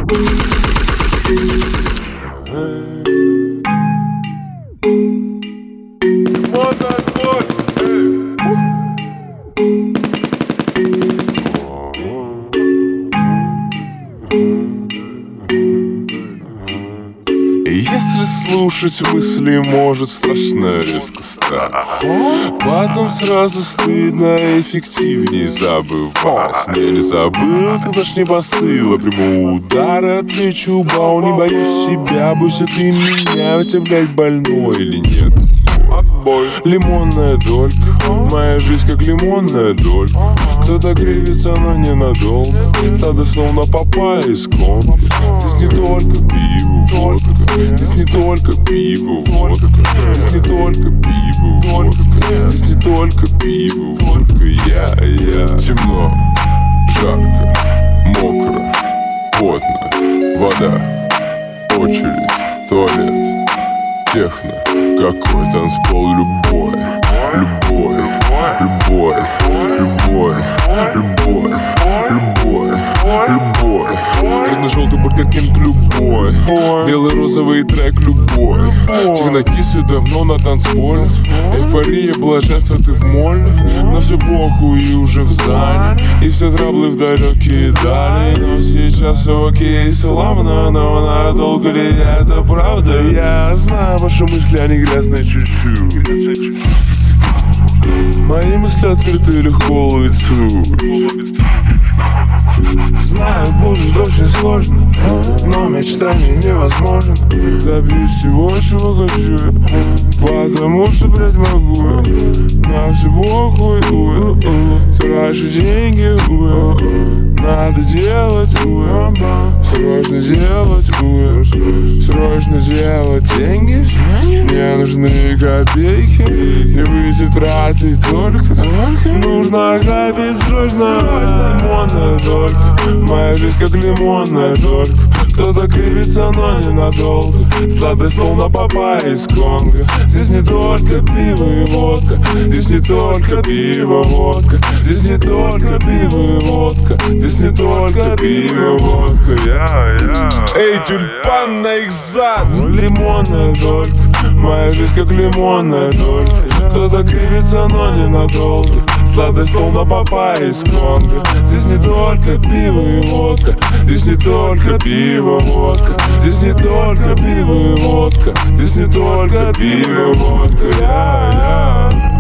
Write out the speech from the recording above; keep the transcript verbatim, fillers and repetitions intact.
Если слушать мысли, может страшно резко стать. Потом сразу стыдно, эффективней забывать. Не, не забыл, ты дашь не посыла. Приму удар, отвечу, бау, не боюсь себя. Бойся ты меня, у тебя, блядь, больной или нет? Лимонная долька, моя жизнь как лимонная долька. Кто-то кривится, но ненадолго. Стадо словно Попай из комнаты. Здесь не только пиво, водка. Здесь не только пиво, водка. Здесь не только пиво, водка. Здесь не только пиво, водка. Я, я. Темно, жарко, мокро, потно, вода, очередь, туалет, техно. Какой танцпол любой, любой, любой, любой, любой, любой, любой. Красно-желтый Бургер Кинг любой, белый розовый трек любой. Технокисы давно на танцполе, эйфория, блаженство, ты в моле. Но все похуй и уже в зане, и все траблы в далекие дали. Но сейчас все окей, славно, но надолго ли это правда? Я знаю, ваши мысли, они грязные чуть-чуть. Мои мысли открыты, легко ловить суть. Знаю, будет очень сложно, но мечтание невозможно. Добьюсь всего, чего хочу, потому что, блядь, могу. На все похуй, трачу деньги, надо делать, срочно делать, срочно делать деньги. Мне нужны копейки, и выйти тратить только. Нужно грабить срочно. Лимонная долька, моя жизнь как лимонная долька. Кто-то кривится, но ненадолго. Сладость словно Попай из Конго. Здесь не только пиво и водка. Здесь не только пиво, водка. Здесь не только пиво и водка. Здесь не только пиво, водка. Я, я. Эй, тюльпан на их зад. Лимонная долька, моя жизнь как лимонная долька. Кто-то кривится, но ненадолго. Сладость словно Попай из Конго. Здесь не только пиво и водка. Здесь не только пиво, водка. Здесь не только пиво и водка. Здесь не только пиво, водка. Я, я.